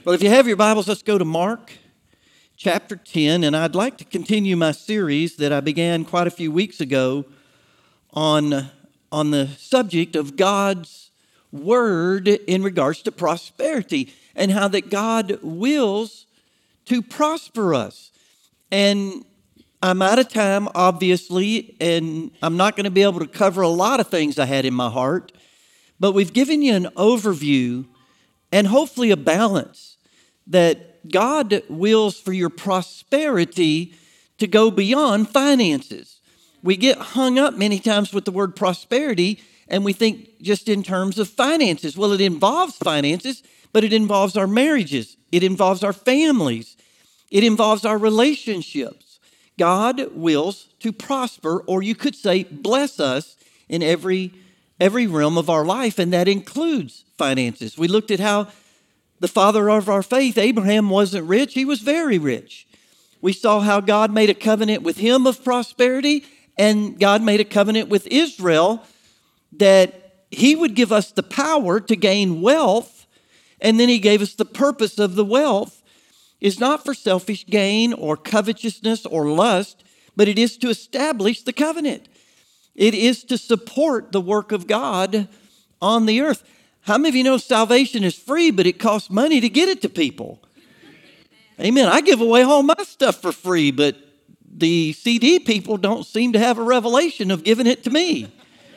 Well, if you have your Bibles, let's go to Mark chapter 10. And I'd like to continue my series that I began quite a few weeks ago on the subject of God's Word in regards to prosperity and how that God wills to prosper us. And I'm out of time, obviously, and I'm not going to be able to cover a lot of things I had in my heart, but we've given you an overview and hopefully a balance that God wills for your prosperity to go beyond finances. We get hung up many times with the word prosperity, and we think just in terms of finances. Well, it involves finances, but it involves our marriages. It involves our families. It involves our relationships. God wills to prosper, or you could say bless us in every realm of our life, and that includes finances. We looked at how the father of our faith, Abraham, wasn't rich. He was very rich. We saw how God made a covenant with him of prosperity, and God made a covenant with Israel that he would give us the power to gain wealth, and then he gave us the purpose of the wealth is not for selfish gain or covetousness or lust, but it is to establish the covenant. It is to support the work of God on the earth. How many of you know salvation is free, but it costs money to get it to people? Amen. I give away all my stuff for free, but the CD people don't seem to have a revelation of giving it to me.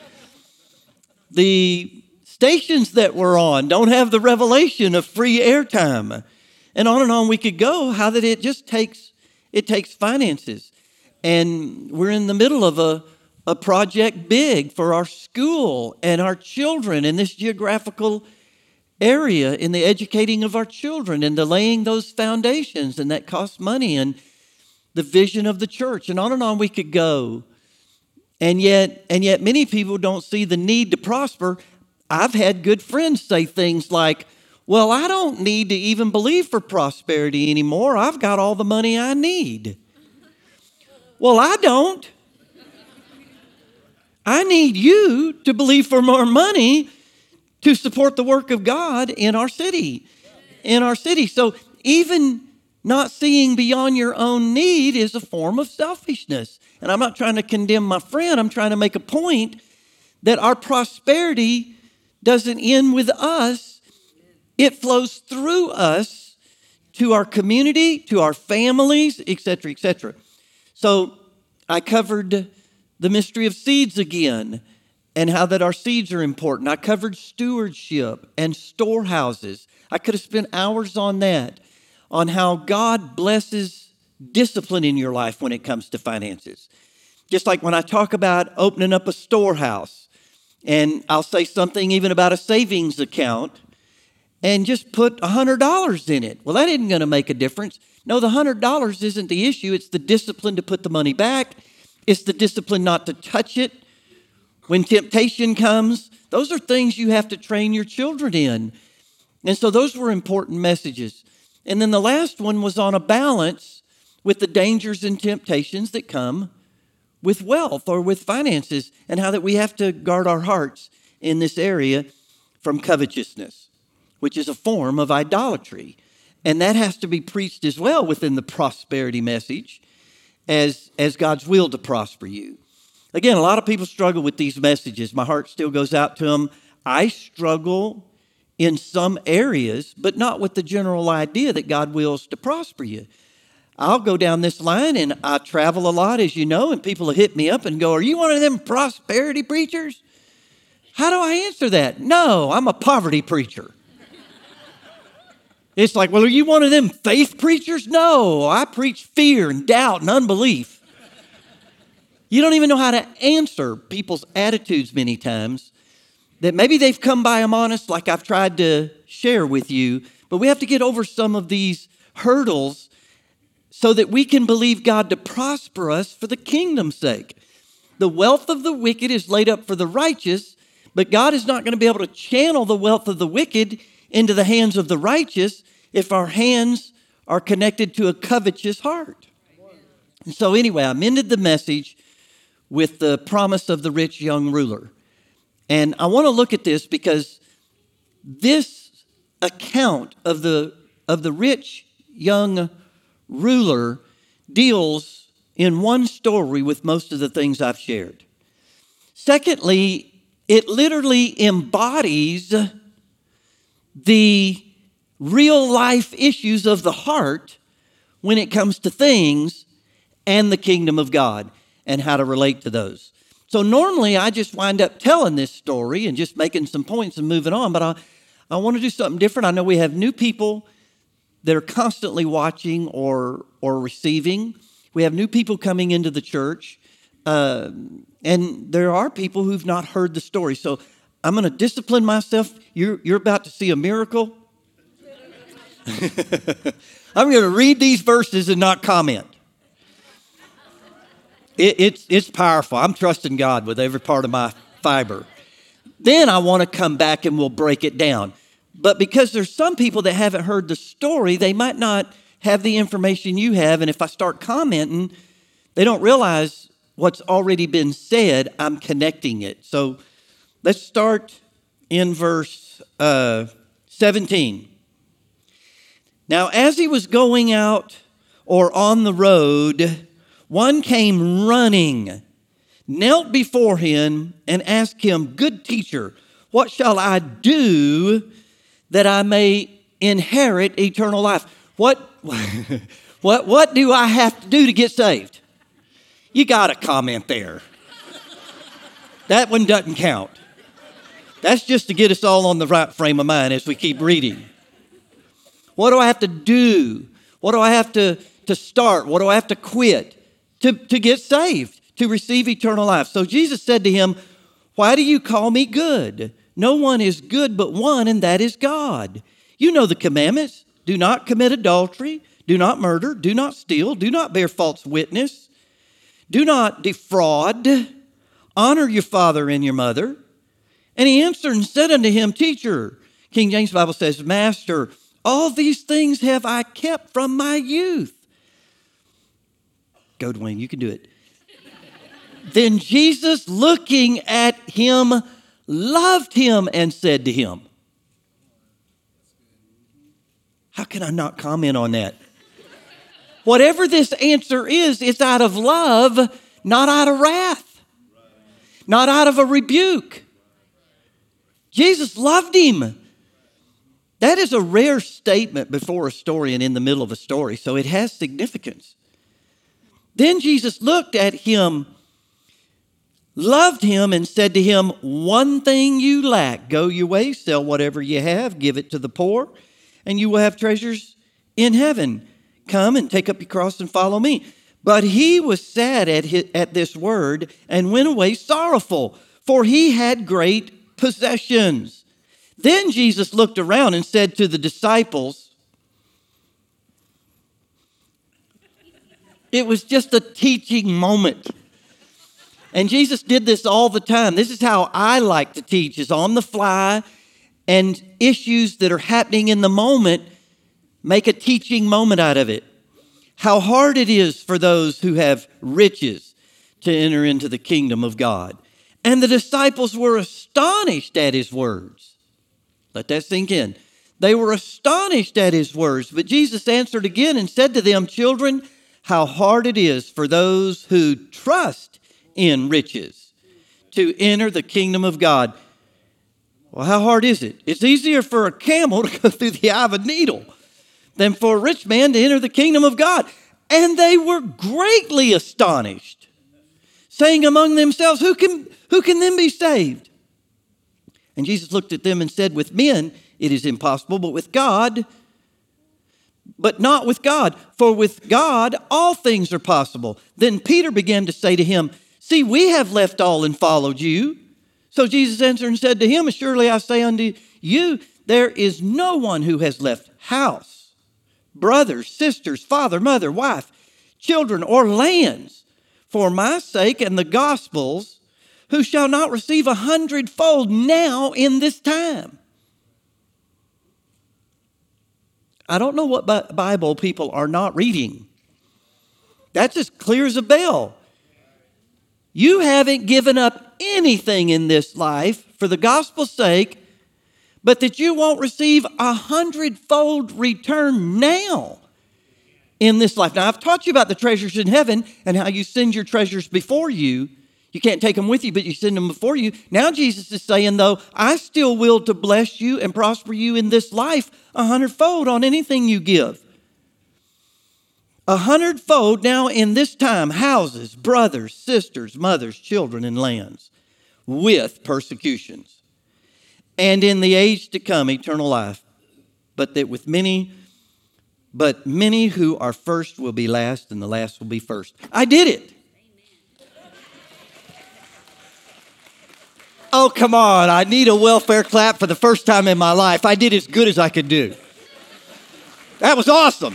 The stations that we're on don't have the revelation of free airtime. And on we could go, how that it takes finances. And we're in the middle of a project big for our school and our children in this geographical area, in the educating of our children and the laying those foundations, and that costs money, and the vision of the church, and on we could go. And yet many people don't see the need to prosper. I've had good friends say things like, well, I don't need to even believe for prosperity anymore. I've got all the money I need. Well, I don't. I need you to believe for more money to support the work of God in our city. So even not seeing beyond your own need is a form of selfishness. And I'm not trying to condemn my friend. I'm trying to make a point that our prosperity doesn't end with us. It flows through us to our community, to our families, etc., etc. So I covered the mystery of seeds again, and how that our seeds are important. I covered stewardship and storehouses. I could have spent hours on that, on how God blesses discipline in your life when it comes to finances. Just like when I talk about opening up a storehouse, and I'll say something even about a savings account, and just put $100 in it. Well, that isn't going to make a difference. No, the $100 isn't the issue. It's the discipline to put the money back. It's the discipline not to touch it when temptation comes. Those are things you have to train your children in. And so those were important messages. And then the last one was on a balance with the dangers and temptations that come with wealth or with finances, and how that we have to guard our hearts in this area from covetousness, which is a form of idolatry. And that has to be preached as well within the prosperity message, as God's will to prosper you. Again, a lot of people struggle with these messages. My heart still goes out to them. I struggle in some areas, but not with the general idea that God wills to prosper you. I'll go down this line, and I travel a lot, as you know, and people will hit me up and go, are you one of them prosperity preachers? How do I answer that? No, I'm a poverty preacher. It's like, well, are you one of them faith preachers? No, I preach fear and doubt and unbelief. You don't even know how to answer people's attitudes many times, that maybe they've come by them honest, like I've tried to share with you, but we have to get over some of these hurdles so that we can believe God to prosper us for the kingdom's sake. The wealth of the wicked is laid up for the righteous, but God is not going to be able to channel the wealth of the wicked into the hands of the righteous if our hands are connected to a covetous heart. And so anyway, I ended the message with the promise of the rich young ruler. And I want to look at this because this account of the of the rich young ruler deals in one story with most of the things I've shared. Secondly, it literally embodies the real life issues of the heart when it comes to things and the kingdom of God and how to relate to those. So normally I just wind up telling this story and just making some points and moving on, but I want to do something different. I know we have new people that are constantly watching or receiving. We have new people coming into the church, and there are people who've not heard the story. So I'm going to discipline myself. You're about to see a miracle. I'm going to read these verses and not comment. It's powerful. I'm trusting God with every part of my fiber. Then I want to come back and we'll break it down. But because there's some people that haven't heard the story, they might not have the information you have. And if I start commenting, they don't realize what's already been said. I'm connecting it. So let's start in verse 17. Now, as he was going out or on the road, one came running, knelt before him, and asked him, "Good teacher, what shall I do that I may inherit eternal life?" What do I have to do to get saved? You got a comment there. That one doesn't count. That's just to get us all on the right frame of mind as we keep reading. What do I have to do? What do I have to start? What do I have to quit to get saved, to receive eternal life? So Jesus said to him, "Why do you call me good? No one is good but one, and that is God. You know the commandments. Do not commit adultery. Do not murder. Do not steal. Do not bear false witness. Do not defraud. Honor your father and your mother." And he answered and said unto him, "Teacher," King James Bible says, "Master, all these things have I kept from my youth." Go, Dwayne, you can do it. Then Jesus, looking at him, loved him and said to him. How can I not comment on that? Whatever this answer is, it's out of love, not out of wrath, not out of a rebuke. Jesus loved him. That is a rare statement before a story and in the middle of a story, so it has significance. Then Jesus looked at him, loved him, and said to him, "One thing you lack. Go your way, sell whatever you have, give it to the poor, and you will have treasures in heaven. Come and take up your cross and follow me." But he was sad at this word and went away sorrowful, for he had great possessions. Then Jesus looked around and said to the disciples, it was just a teaching moment. And Jesus did this all the time. This is how I like to teach, is on the fly, and issues that are happening in the moment, make a teaching moment out of it. How hard it is for those who have riches to enter into the kingdom of God. And the disciples were astonished at his words. Let that sink in. They were astonished at his words. But Jesus answered again and said to them, "Children, how hard it is for those who trust in riches to enter the kingdom of God." Well, how hard is it? It's easier for a camel to go through the eye of a needle than for a rich man to enter the kingdom of God. And they were greatly astonished, saying among themselves, who can then be saved? And Jesus looked at them and said, "With men it is impossible, but not with God. For with God all things are possible." Then Peter began to say to him, "See, we have left all and followed you." So Jesus answered and said to him, "Surely I say unto you, there is no one who has left house, brothers, sisters, father, mother, wife, children, or lands for my sake and the gospel's, who shall not receive 100-fold now in this time." I don't know what Bible people are not reading. That's as clear as a bell. You haven't given up anything in this life for the gospel's sake, but that you won't receive 100-fold return now in this life. Now, I've taught you about the treasures in heaven and how you send your treasures before you. You can't take them with you, but you send them before you. Now Jesus is saying, though, I still will to bless you and prosper you in this life 100-fold on anything you give. 100-fold now in this time, houses, brothers, sisters, mothers, children, and lands, with persecutions. And in the age to come, eternal life. But many who are first will be last, and the last will be first. I did it. Oh, come on. I need a welfare clap for the first time in my life. I did as good as I could do. That was awesome.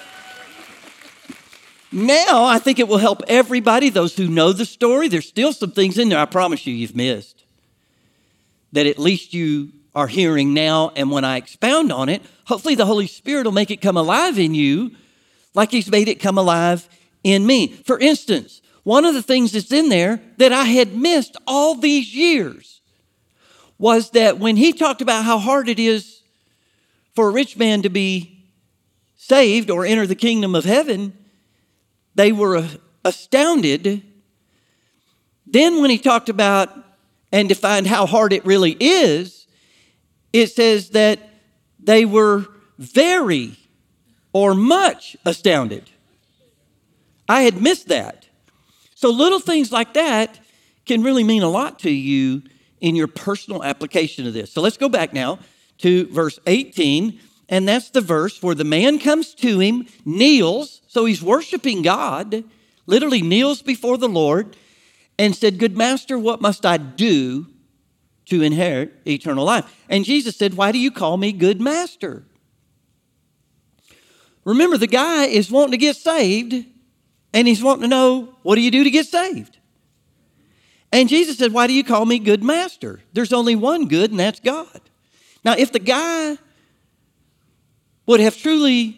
Now, I think it will help everybody, those who know the story. There's still some things in there I promise you've missed that at least you are hearing now. And when I expound on it, hopefully the Holy Spirit will make it come alive in you like He's made it come alive in me. For instance, one of the things that's in there that I had missed all these years was that when He talked about how hard it is for a rich man to be saved or enter the kingdom of heaven, they were astounded. Then when He talked about and defined how hard it really is, it says that they were very or much astounded. I had missed that. So little things like that can really mean a lot to you in your personal application of this. So let's go back now to verse 18. And that's the verse where the man comes to Him, kneels. So he's worshiping God, literally kneels before the Lord and said, Good Master, what must I do to inherit eternal life? And Jesus said, Why do you call me good master? Remember, the guy is wanting to get saved, and he's wanting to know, what do you do to get saved? And Jesus said, Why do you call me good master? There's only one good, and that's God. Now, if the guy would have truly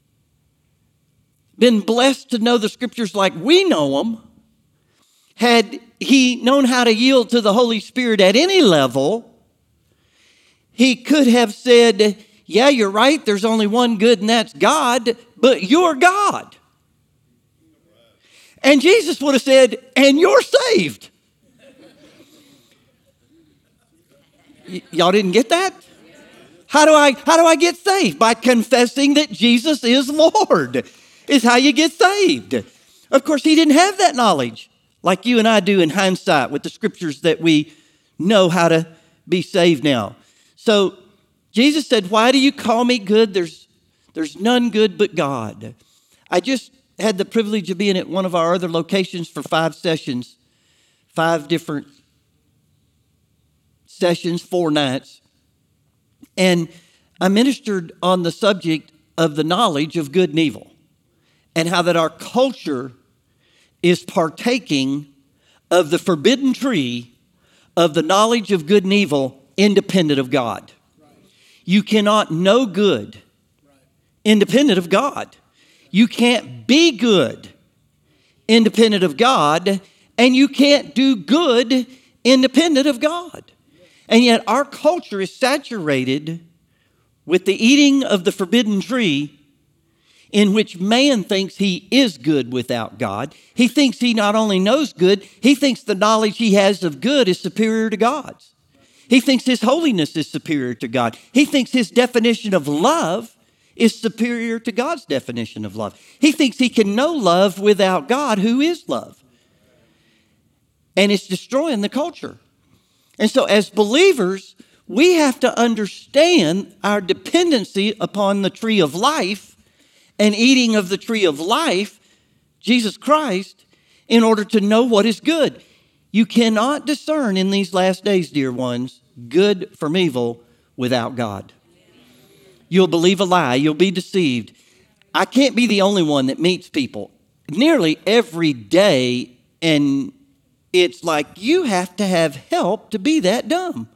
been blessed to know the scriptures like we know them, had he known how to yield to the Holy Spirit at any level, he could have said, yeah, you're right, there's only one good, and that's God, but you're God. And Jesus would have said, and you're saved. Y'all didn't get that? How do I get saved? By confessing that Jesus is Lord, is how you get saved. Of course, he didn't have that knowledge like you and I do in hindsight with the scriptures that we know how to be saved now. So Jesus said, why do you call me good? There's none good but God. I just had the privilege of being at one of our other locations for 5 sessions, 5 different sessions, 4 nights. And I ministered on the subject of the knowledge of good and evil and how that our culture is partaking of the forbidden tree of the knowledge of good and evil independent of God. You cannot know good independent of God. You can't be good independent of God, and you can't do good independent of God. And yet our culture is saturated with the eating of the forbidden tree in which man thinks he is good without God. He thinks he not only knows good, he thinks the knowledge he has of good is superior to God's. He thinks his holiness is superior to God. He thinks his definition of love is superior to God's definition of love. He thinks he can know love without God, who is love. And it's destroying the culture. And so as believers, we have to understand our dependency upon the tree of life and eating of the tree of life, Jesus Christ, in order to know what is good. You cannot discern in these last days, dear ones, good from evil without God. You'll believe a lie. You'll be deceived. I can't be the only one that meets people nearly every day, and it's like you have to have help to be that dumb.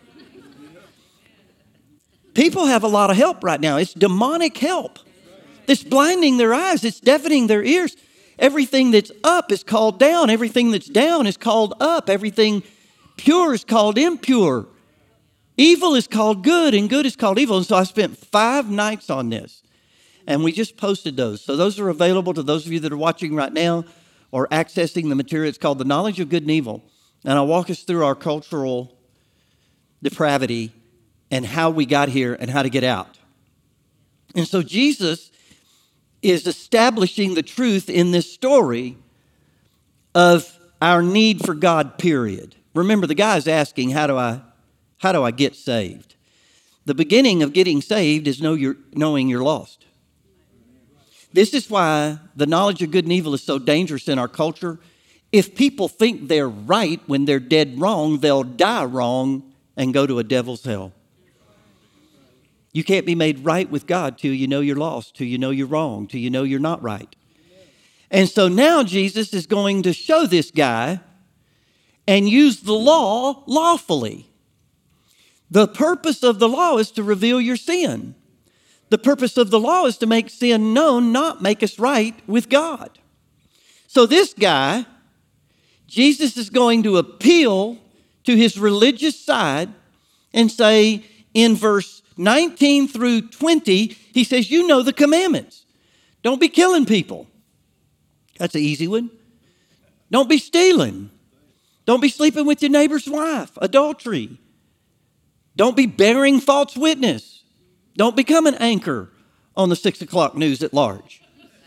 People have a lot of help right now. It's demonic help. It's blinding their eyes. It's deafening their ears. Everything that's up is called down. Everything that's down is called up. Everything pure is called impure. Evil is called good and good is called evil. And so I spent 5 nights on this. And we just posted those. So those are available to those of you that are watching right now or accessing the material. It's called The Knowledge of Good and Evil. And I'll walk us through our cultural depravity and how we got here and how to get out. And so Jesus is establishing the truth in this story of our need for God, period. Remember, the guy's asking, how do I get saved? The beginning of getting saved is knowing you're lost. This is why the knowledge of good and evil is so dangerous in our culture. If people think they're right when they're dead wrong, they'll die wrong and go to a devil's hell. You can't be made right with God till you know you're lost, till you know you're wrong, till you know you're not right. And so now Jesus is going to show this guy and use the law lawfully. The purpose of the law is to reveal your sin. The purpose of the law is to make sin known, not make us right with God. So this guy, Jesus is going to appeal to his religious side and say in verse 19 through 20, he says, you know the commandments. Don't be killing people. That's an easy one. Don't be stealing. Don't be sleeping with your neighbor's wife, adultery. Don't be bearing false witness. Don't become an anchor on the 6 o'clock news at large.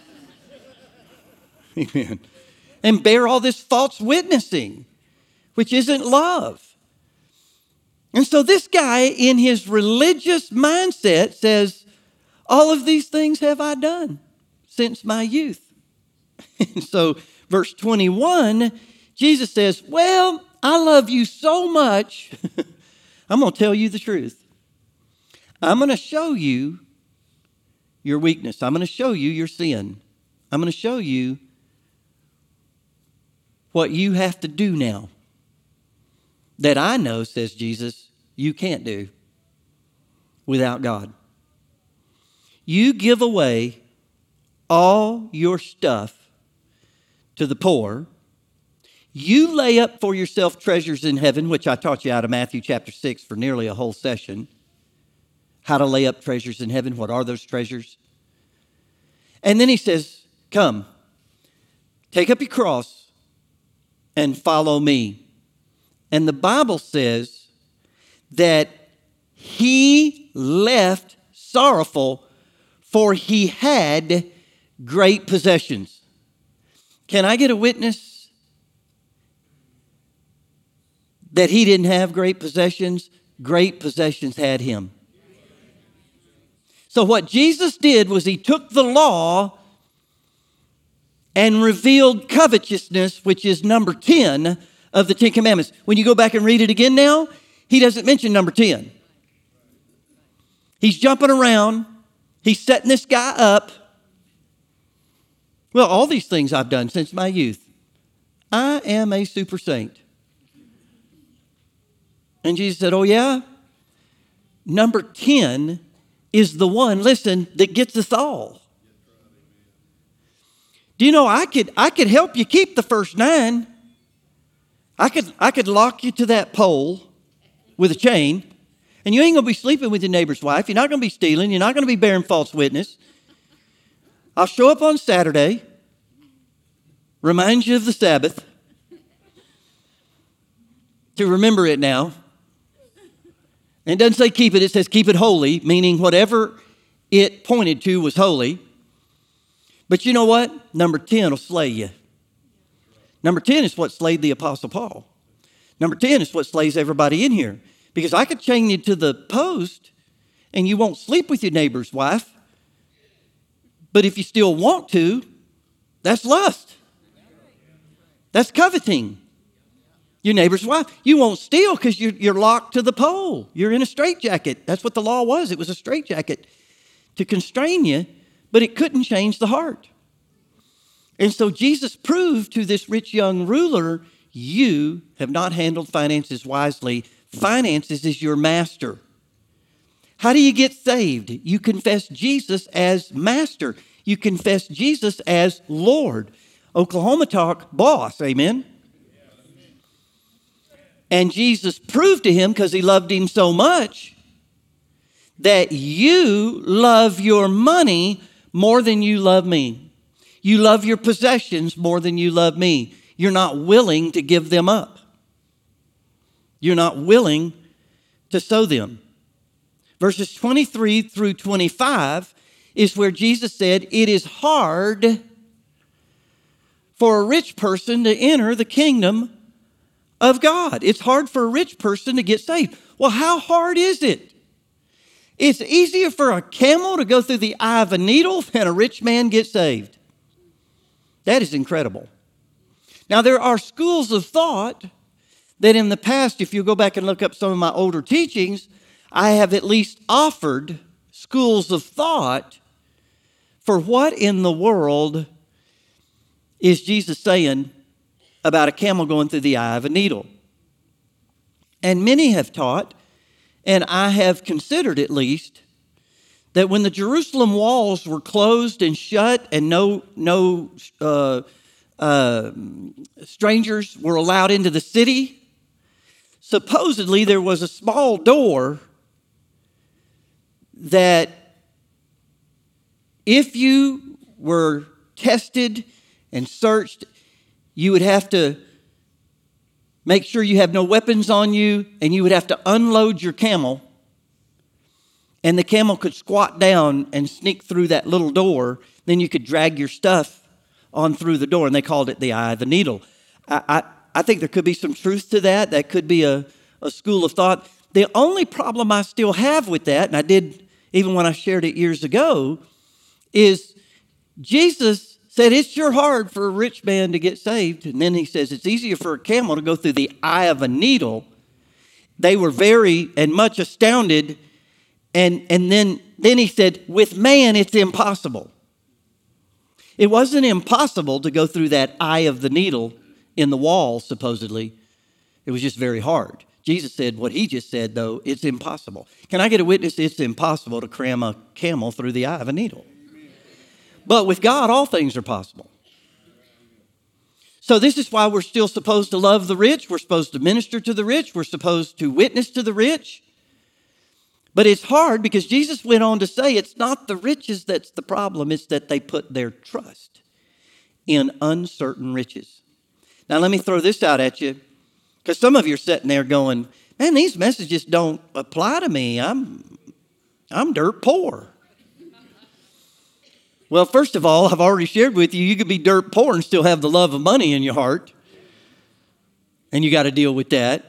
Amen. And bear all this false witnessing, which isn't love. And so this guy in his religious mindset says, all of these things have I done since my youth. And so verse 21, Jesus says, well, I love you so much, I'm going to tell you the truth. I'm going to show you your weakness. I'm going to show you your sin. I'm going to show you what you have to do now that I know, says Jesus, you can't do without God. You give away all your stuff to the poor. You lay up for yourself treasures in heaven, which I taught you out of Matthew chapter 6 for nearly a whole session. How to lay up treasures in heaven. What are those treasures? And then he says, come, take up your cross and follow me. And the Bible says that he left sorrowful, for he had great possessions. Can I get a witness that he didn't have great possessions? Great possessions had him. So what Jesus did was he took the law and revealed covetousness, which is number 10 of the 10 commandments. When you go back and read it again now, he doesn't mention number 10. He's jumping around. He's setting this guy up. Well, all these things I've done since my youth. I am a super saint. And Jesus said, oh yeah? Number 10 is the one, listen, that gets us all. Do you know I could help you keep the first 9. I could lock you to that pole with a chain, and you ain't going to be sleeping with your neighbor's wife. You're not going to be stealing. You're not going to be bearing false witness. I'll show up on Saturday, remind you of the Sabbath, to remember it now. And it doesn't say keep it, it says keep it holy, meaning whatever it pointed to was holy. But you know what? Number 10 will slay you. Number 10 is what slayed the Apostle Paul. Number 10 is what slays everybody in here. Because I could chain you to the post and you won't sleep with your neighbor's wife. But if you still want to, that's lust. That's coveting your neighbor's wife. You won't steal because you're locked to the pole. You're in a straitjacket. That's what the law was. It was a straitjacket to constrain you, but it couldn't change the heart. And so Jesus proved to this rich young ruler, you have not handled finances wisely. Finances is your master. How do you get saved? You confess Jesus as master. You confess Jesus as Lord. Oklahoma talk, boss, amen? And Jesus proved to him, because he loved him so much, that you love your money more than you love me. You love your possessions more than you love me. You're not willing to give them up. You're not willing to sow them. Verses 23 through 25 is where Jesus said, it is hard for a rich person to enter the kingdom of God. It's hard for a rich person to get saved. Well, how hard is it? It's easier for a camel to go through the eye of a needle than a rich man get saved. That is incredible. Now, there are schools of thought that in the past, if you go back and look up some of my older teachings, I have at least offered schools of thought for what in the world is Jesus saying about a camel going through the eye of a needle. And many have taught, and I have considered at least, that when the Jerusalem walls were closed and shut and no strangers were allowed into the city, supposedly there was a small door that if you were tested and searched, you would have to make sure you have no weapons on you, and you would have to unload your camel, and the camel could squat down and sneak through that little door. Then you could drag your stuff on through the door, and they called it the eye of the needle. I think there could be some truth to that. That could be a school of thought. The only problem I still have with that, and I did even when I shared it years ago, is Jesus said it's sure hard for a rich man to get saved. And then he says it's easier for a camel to go through the eye of a needle. They were very and much astounded. And then he said, with man, it's impossible. It wasn't impossible to go through that eye of the needle in the wall, supposedly. It was just very hard. Jesus said what he just said, though, it's impossible. Can I get a witness? It's impossible to cram a camel through the eye of a needle. But with God, all things are possible. So this is why we're still supposed to love the rich. We're supposed to minister to the rich. We're supposed to witness to the rich. But it's hard because Jesus went on to say it's not the riches that's the problem. It's that they put their trust in uncertain riches. Now, let me throw this out at you, because some of you are sitting there going, man, these messages don't apply to me. I'm dirt poor. Well, first of all, I've already shared with you, you could be dirt poor and still have the love of money in your heart. And you got to deal with that.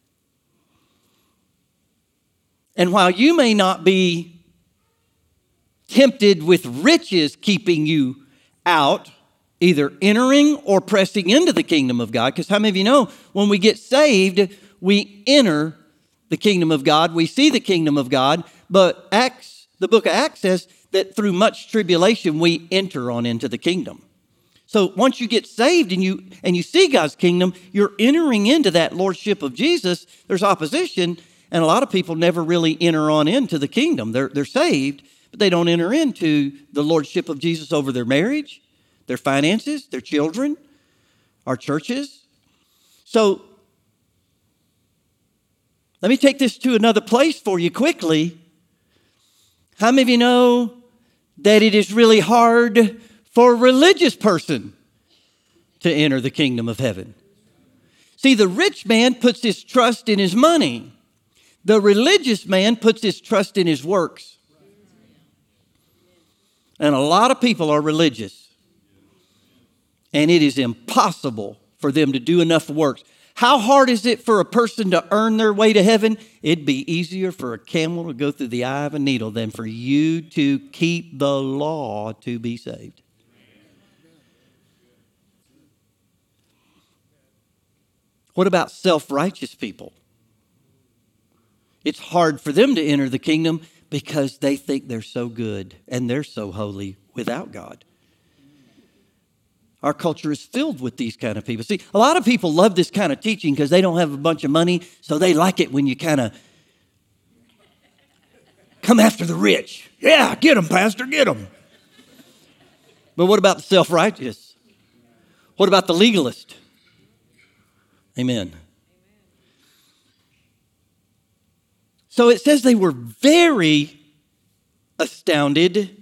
And while you may not be tempted with riches keeping you out, either entering or pressing into the kingdom of God, because how many of you know when we get saved, we enter the kingdom of God, we see the kingdom of God, but the book of Acts says that through much tribulation, we enter on into the kingdom. So once you get saved and you see God's kingdom, you're entering into that lordship of Jesus. There's opposition, and a lot of people never really enter on into the kingdom. They're saved, but they don't enter into the lordship of Jesus over their marriage, their finances, their children, our churches. So let me take this to another place for you quickly. How many of you know that it is really hard for a religious person to enter the kingdom of heaven? See, the rich man puts his trust in his money. The religious man puts his trust in his works. And a lot of people are religious. And it is impossible for them to do enough works. How hard is it for a person to earn their way to heaven? It'd be easier for a camel to go through the eye of a needle than for you to keep the law to be saved. What about self-righteous people? It's hard for them to enter the kingdom because they think they're so good and they're so holy without God. Our culture is filled with these kind of people. See, a lot of people love this kind of teaching because they don't have a bunch of money, so they like it when you kind of come after the rich. Yeah, get them, Pastor, get them. But what about the self-righteous? What about the legalist? Amen. So it says they were very astounded.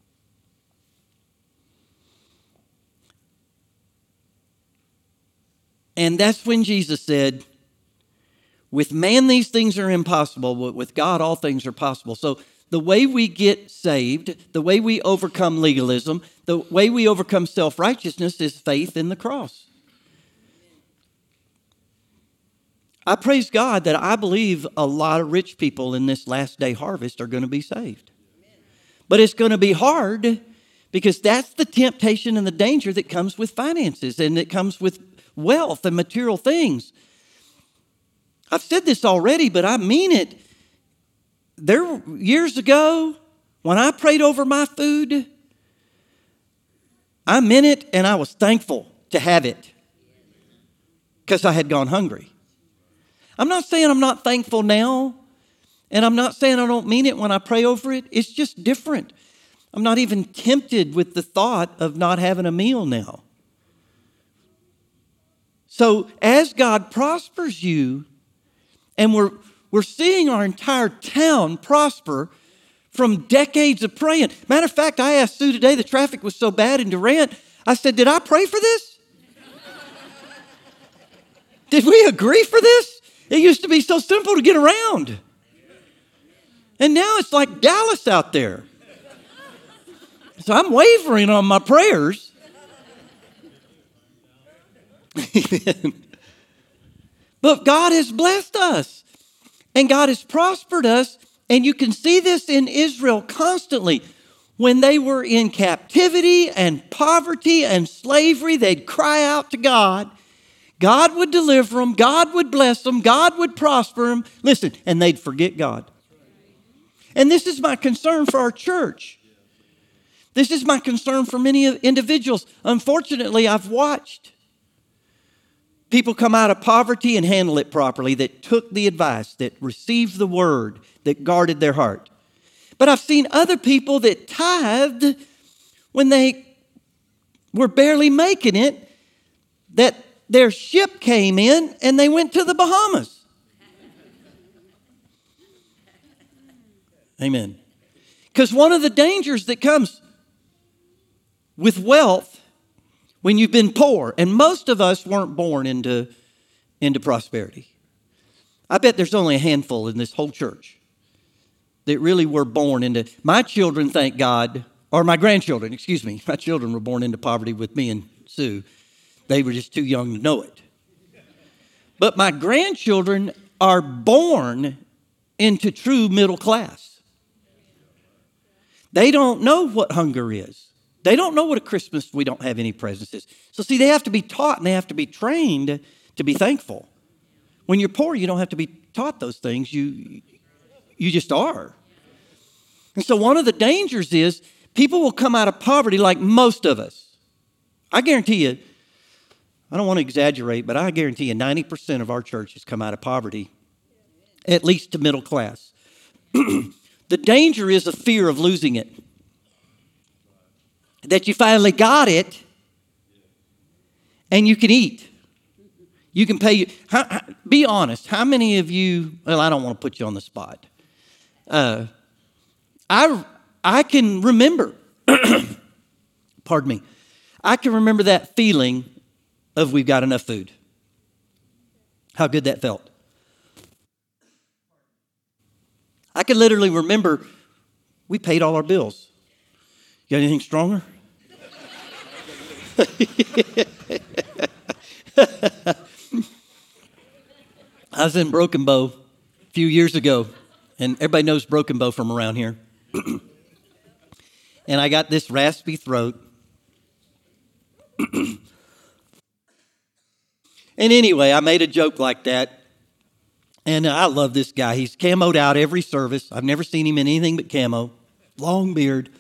And that's when Jesus said, with man these things are impossible, but with God all things are possible. So the way we get saved, the way we overcome legalism, the way we overcome self-righteousness is faith in the cross. I praise God that I believe a lot of rich people in this last day harvest are going to be saved. But it's going to be hard because that's the temptation and the danger that comes with finances and it comes with wealth and material things. I've said this already, but I mean it. Years ago, when I prayed over my food, I meant it and I was thankful to have it because I had gone hungry. I'm not saying I'm not thankful now, and I'm not saying I don't mean it when I pray over it. It's just different. I'm not even tempted with the thought of not having a meal now. So as God prospers you, and we're seeing our entire town prosper from decades of praying. Matter of fact, I asked Sue today, the traffic was so bad in Durant, I said, did I pray for this? Did we agree for this? It used to be so simple to get around. And now it's like Dallas out there. So I'm wavering on my prayers. But God has blessed us. And God has prospered us. And you can see this in Israel constantly. When they were in captivity and poverty and slavery, they'd cry out to God. God would deliver them. God would bless them. God would prosper them. Listen, and they'd forget God. And this is my concern for our church. This is my concern for many individuals. Unfortunately, I've watched people come out of poverty and handle it properly, that took the advice, that received the word, that guarded their heart. But I've seen other people that tithed when they were barely making it, that their ship came in and they went to the Bahamas. Amen. Because one of the dangers that comes with wealth when you've been poor, and most of us weren't born into prosperity. I bet there's only a handful in this whole church that really were born into, my children, thank God, or my grandchildren, excuse me, my children were born into poverty with me and Sue. They were just too young to know it. But my grandchildren are born into true middle class. They don't know what hunger is. They don't know what a Christmas we don't have any presents is. So see, they have to be taught and they have to be trained to be thankful. When you're poor, you don't have to be taught those things. You just are. And so one of the dangers is people will come out of poverty like most of us. I guarantee you, I don't want to exaggerate, but I guarantee you 90% of our churches come out of poverty, at least to middle class. The danger is a fear of losing it. That you finally got it and you can eat. You can pay. Be honest. How many of you, well, I don't want to put you on the spot. I can remember, pardon me, I can remember that feeling of we've got enough food. How good that felt. I can literally remember we paid all our bills. You got anything stronger? I was in Broken Bow a few years ago, and everybody knows Broken Bow from around here. And I got this raspy throat. And anyway, I made a joke like that. And I love this guy. He's camoed out every service. I've never seen him in anything but camo. Long beard.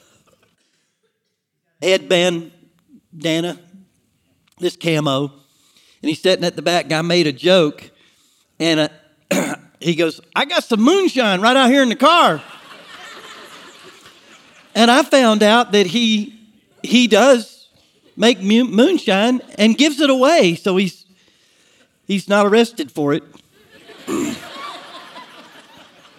Headband, Dana, this camo. And he's sitting at the back. Guy made a joke. And he goes, I got some moonshine right out here in the car. And I found out that he does make moonshine and gives it away. So he's not arrested for it.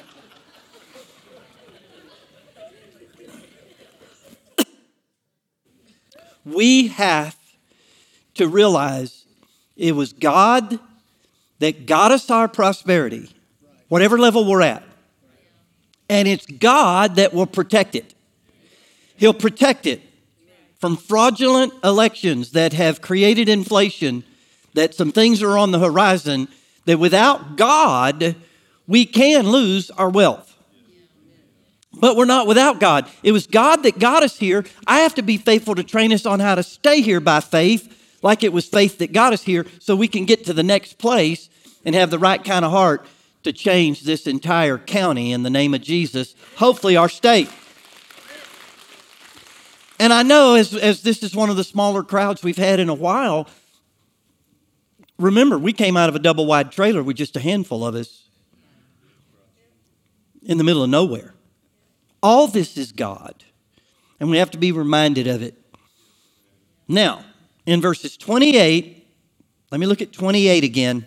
We have to realize it was God that got us our prosperity, whatever level we're at. And it's God that will protect it. He'll protect it from fraudulent elections that have created inflation, that some things are on the horizon, that without God, we can lose our wealth. But we're not without God. It was God that got us here. I have to be faithful to train us on how to stay here by faith, like it was faith that got us here, so we can get to the next place and have the right kind of heart to change this entire county in the name of Jesus, hopefully our state. And I know as this is one of the smaller crowds we've had in a while, remember, we came out of a double-wide trailer with just a handful of us in the middle of nowhere. All this is God, and we have to be reminded of it. Now, in verses 28, let me look at 28 again.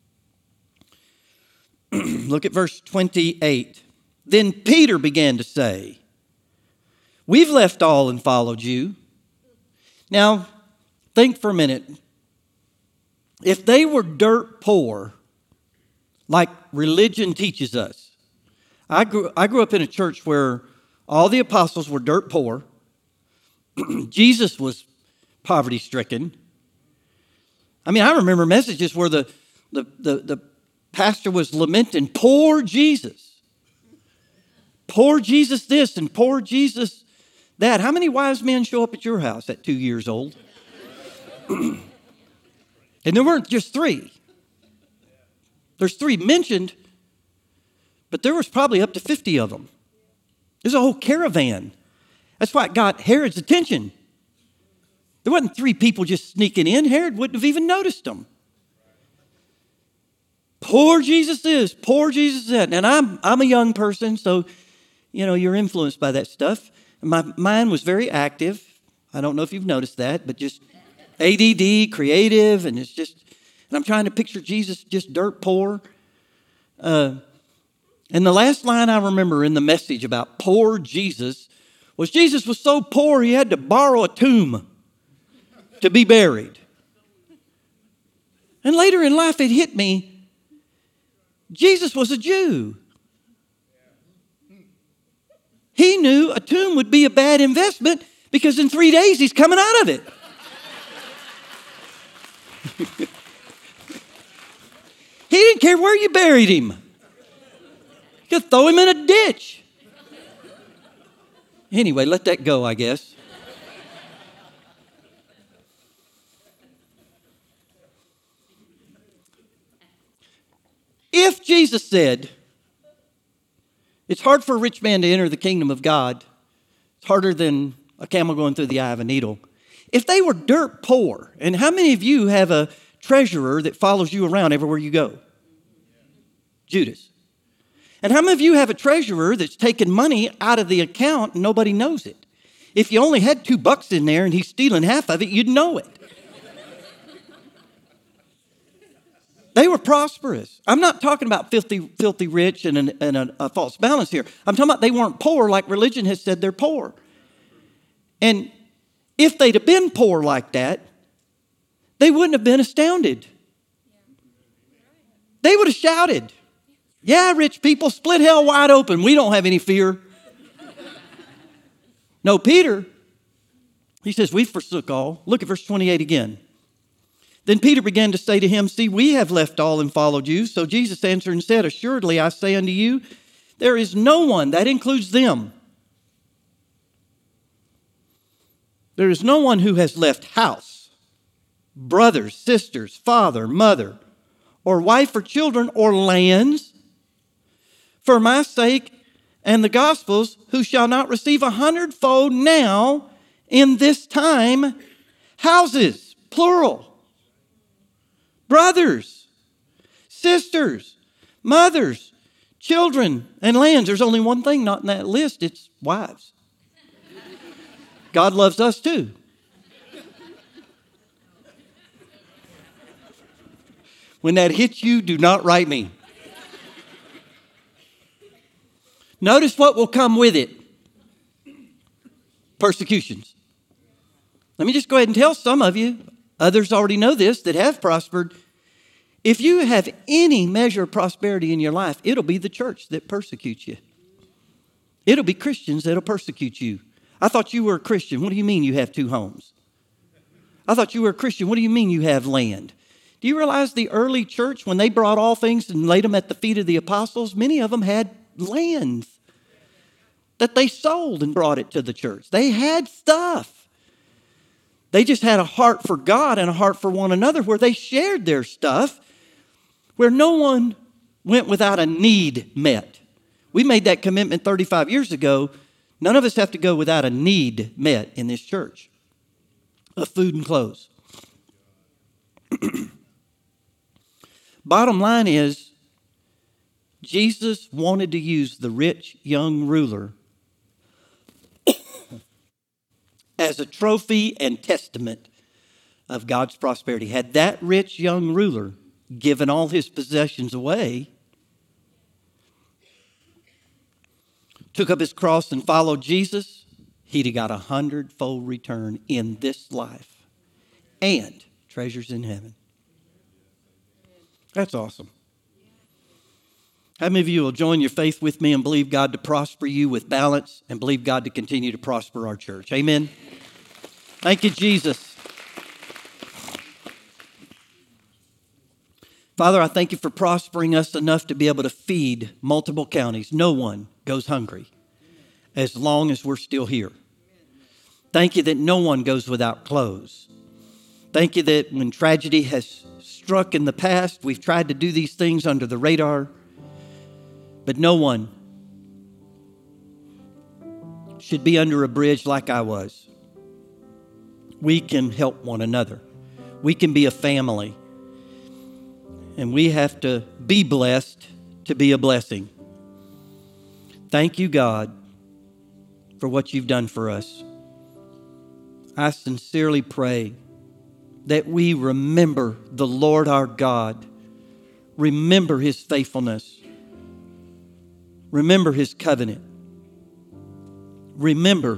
Look at verse 28. Then Peter began to say, "We've left all and followed you." Now, think for a minute. If they were dirt poor, like religion teaches us, I grew up in a church where all the apostles were dirt poor. Jesus was poverty-stricken. I mean, I remember messages where the pastor was lamenting, "Poor Jesus. Poor Jesus this and poor Jesus that." How many wise men show up at your house at 2 years old? And there weren't just 3. There's 3 mentioned, but there was probably up to 50 of them. There's a whole caravan. That's why it got Herod's attention. There wasn't 3 people just sneaking in. Herod wouldn't have even noticed them. Poor Jesus this, poor Jesus that. And I'm a young person, so, you're influenced by that stuff. My mind was very active. I don't know if you've noticed that, but just ADD, creative, and I'm trying to picture Jesus just dirt poor. And the last line I remember in the message about poor Jesus was Jesus was so poor he had to borrow a tomb to be buried. And later in life it hit me, Jesus was a Jew. He knew a tomb would be a bad investment because in 3 days he's coming out of it. He didn't care where you buried him. You could throw him in a ditch. Anyway, let that go, I guess. If Jesus said, "It's hard for a rich man to enter the kingdom of God. It's harder than a camel going through the eye of a needle." If they were dirt poor, and how many of you have a treasurer that follows you around everywhere you go? Judas. And how many of you have a treasurer that's taking money out of the account and nobody knows it? If you only had $2 in there and he's stealing half of it, you'd know it. They were prosperous. I'm not talking about filthy rich and a false balance here. I'm talking about they weren't poor like religion has said they're poor. And if they'd have been poor like that, they wouldn't have been astounded. They would have shouted, "Yeah, rich people, split hell wide open. We don't have any fear." No, Peter, he says, "We forsook all." Look at verse 28 again. Then Peter began to say to him, "See, we have left all and followed you." So Jesus answered and said, "Assuredly, I say unto you, there is no one," that includes them, "there is no one who has left house, brothers, sisters, father, mother, or wife or children or lands for my sake and the gospel's, who shall not receive 100-fold now in this time houses," plural, "brothers, sisters, mothers, children, and lands." There's only one thing not in that list. It's wives. God loves us too. When that hits you, do not write me. Notice what will come with it. Persecutions. Let me just go ahead and tell some of you, others already know this, that have prospered. If you have any measure of prosperity in your life, it'll be the church that persecutes you. It'll be Christians that'll persecute you. I thought you were a Christian. What do you mean you have 2 homes? I thought you were a Christian. What do you mean you have land? Do you realize the early church, when they brought all things and laid them at the feet of the apostles, many of them had lands that they sold and brought it to the church. They had stuff. They just had a heart for God and a heart for one another where they shared their stuff, where no one went without a need met. We made that commitment 35 years ago. None of us have to go without a need met in this church of food and clothes. Bottom line is, Jesus wanted to use the rich young ruler as a trophy and testament of God's prosperity. Had that rich young ruler given all his possessions away, took up his cross and followed Jesus, he'd have got 100-fold return in this life and treasures in heaven. That's awesome. How many of you will join your faith with me and believe God to prosper you with balance and believe God to continue to prosper our church? Amen. Thank you, Jesus. Father, I thank you for prospering us enough to be able to feed multiple counties. No one goes hungry as long as we're still here. Thank you that no one goes without clothes. Thank you that when tragedy has struck in the past, we've tried to do these things under the radar, but no one should be under a bridge like I was. We can help one another. We can be a family. And we have to be blessed to be a blessing. Thank you, God, for what you've done for us. I sincerely pray that we remember the Lord our God, remember his faithfulness, remember his covenant. Remember,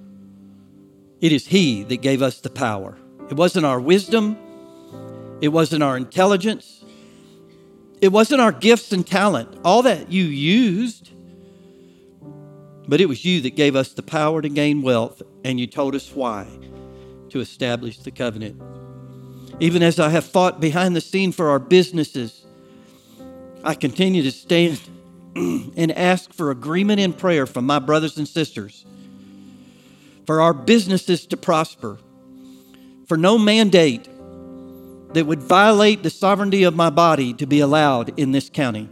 it is he that gave us the power. It wasn't our wisdom. It wasn't our intelligence. It wasn't our gifts and talent, all that you used, but it was you that gave us the power to gain wealth, and you told us why, to establish the covenant. Even as I have fought behind the scene for our businesses, I continue to stand and ask for agreement in prayer from my brothers and sisters for our businesses to prosper, for no mandate that would violate the sovereignty of my body to be allowed in this county,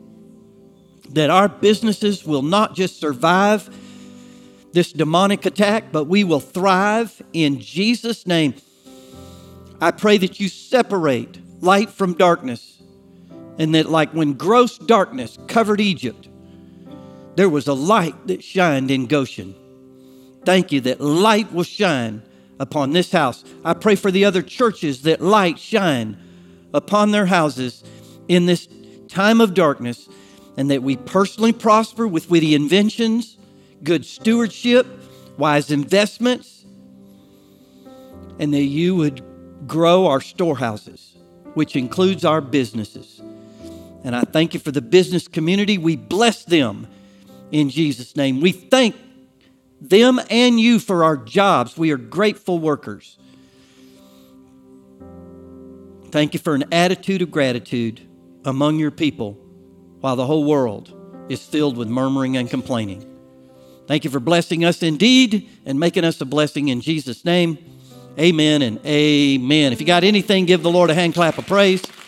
that our businesses will not just survive this demonic attack, but we will thrive in Jesus' name. I pray that you separate light from darkness, and that like when gross darkness covered Egypt, there was a light that shined in Goshen. Thank you that light will shine upon this house. I pray for the other churches that light shine upon their houses in this time of darkness, and that we personally prosper with witty inventions, good stewardship, wise investments, and that you would grow our storehouses, which includes our businesses. And I thank you for the business community. We bless them in Jesus' name. We thank them and you for our jobs. We are grateful workers. Thank you for an attitude of gratitude among your people while the whole world is filled with murmuring and complaining. Thank you for blessing us indeed and making us a blessing in Jesus' name. Amen and amen. If you got anything, give the Lord a hand clap of praise.